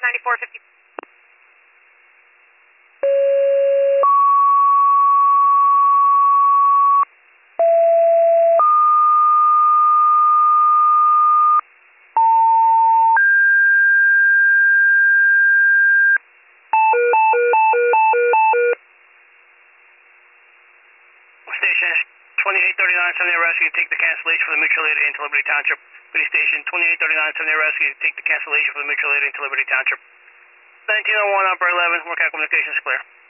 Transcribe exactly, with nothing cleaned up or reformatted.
ninety-four fifty. Station twenty-eight thirty-nine, seventy rescue, take the cancellation for the mutual aid into Liberty Township. City Station twenty-eight thirty-nine, seventy rescue, take the cancellation for the mutual aid into Liberty Township. nineteen oh one, upper eleven, workout communications clear.